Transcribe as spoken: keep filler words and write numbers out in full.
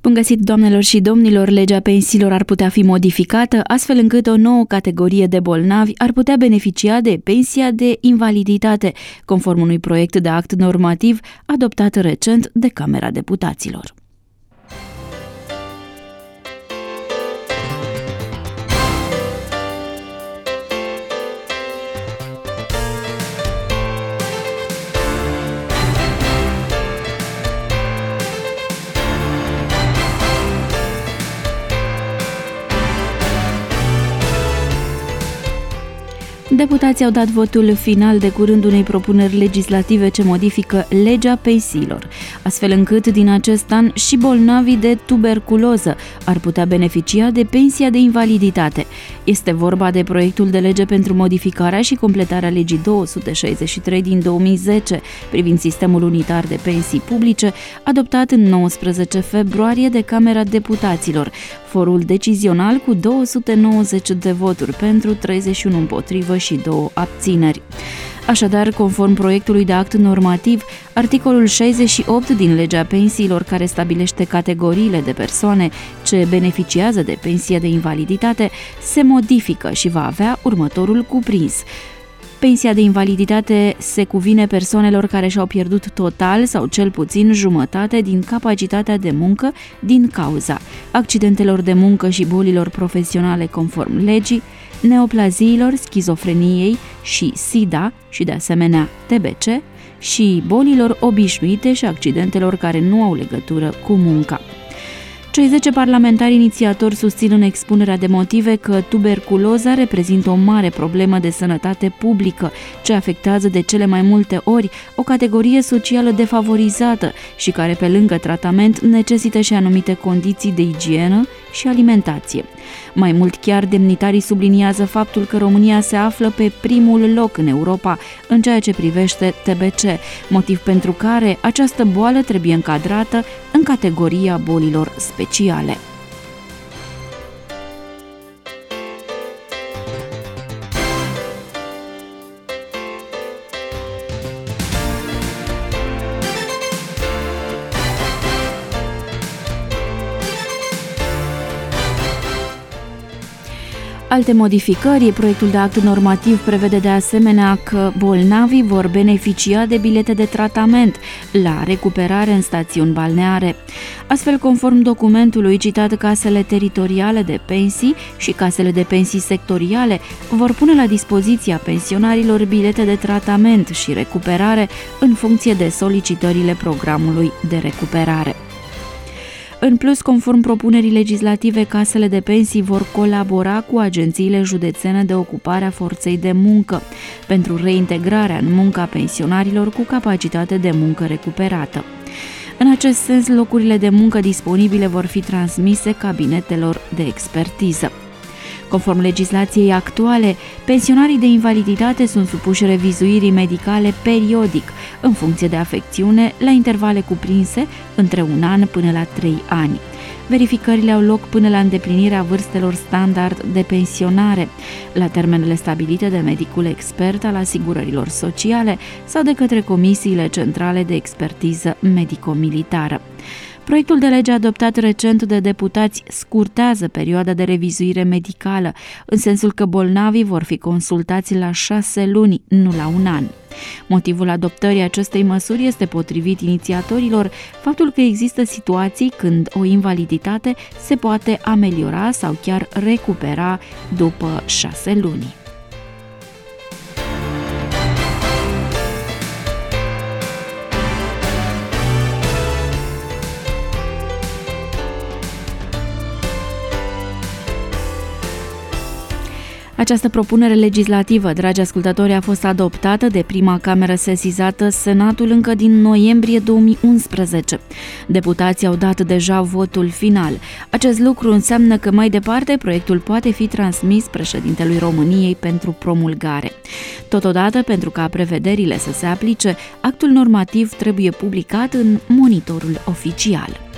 Bun găsit, doamnelor și domnilor! Legea pensiilor ar putea fi modificată astfel încât o nouă categorie de bolnavi ar putea beneficia de pensia de invaliditate, conform unui proiect de act normativ adoptat recent de Camera Deputaților. Deputații au dat votul final de curând unei propuneri legislative ce modifică legea pensiilor, astfel încât din acest an și bolnavii de tuberculoză ar putea beneficia de pensia de invaliditate. Este vorba de proiectul de lege pentru modificarea și completarea legii două sute șaizeci și trei din două mii zece privind sistemul unitar de pensii publice, adoptat în nouăsprezece februarie de Camera Deputaților, forul decizional cu două sute nouăzeci de voturi pentru, treizeci și unu împotrivă și două abțineri. Așadar, conform proiectului de act normativ, articolul șaizeci și opt din legea pensiilor, care stabilește categoriile de persoane ce beneficiază de pensie de invaliditate, se modifică și va avea următorul cuprins. Pensia de invaliditate se cuvine persoanelor care și-au pierdut total sau cel puțin jumătate din capacitatea de muncă din cauza accidentelor de muncă și bolilor profesionale conform legii, neoplaziilor, schizofreniei și SIDA și de asemenea T B C și bolilor obișnuite și accidentelor care nu au legătură cu munca. Cei zece parlamentari inițiatori susțin în expunerea de motive că tuberculoza reprezintă o mare problemă de sănătate publică, ce afectează de cele mai multe ori o categorie socială defavorizată și care, pe lângă tratament, necesită și anumite condiții de igienă și alimentație. Mai mult chiar, demnitarii subliniază faptul că România se află pe primul loc în Europa în ceea ce privește T B C, motiv pentru care această boală trebuie încadrată în categoria bolilor speciale. Alte modificări, proiectul de act normativ prevede de asemenea că bolnavii vor beneficia de bilete de tratament la recuperare în stațiuni balneare. Astfel, conform documentului citat, casele teritoriale de pensii și casele de pensii sectoriale vor pune la dispoziția pensionarilor bilete de tratament și recuperare în funcție de solicitările programului de recuperare. În plus, conform propunerii legislative, casele de pensii vor colabora cu agențiile județene de ocupare a forței de muncă pentru reintegrarea în muncă a pensionarilor cu capacitate de muncă recuperată. În acest sens, locurile de muncă disponibile vor fi transmise cabinetelor de expertiză. Conform legislației actuale, pensionarii de invaliditate sunt supuși revizuirii medicale periodic, în funcție de afecțiune, la intervale cuprinse între un an până la trei ani. Verificările au loc până la îndeplinirea vârstelor standard de pensionare, la termenele stabilite de medicul expert al asigurărilor sociale sau de către comisiile centrale de expertiză medico-militară. Proiectul de lege adoptat recent de deputați scurtează perioada de revizuire medicală, în sensul că bolnavii vor fi consultați la șase luni, nu la un an. Motivul adoptării acestei măsuri este, potrivit inițiatorilor, faptul că există situații când o invaliditate se poate ameliora sau chiar recupera după șase luni. Această propunere legislativă, dragi ascultători, a fost adoptată de prima cameră sesizată, Senatul, încă din noiembrie două mii unsprezece. Deputații au dat deja votul final. Acest lucru înseamnă că mai departe proiectul poate fi transmis președintelui României pentru promulgare. Totodată, pentru ca prevederile să se aplice, actul normativ trebuie publicat în Monitorul Oficial.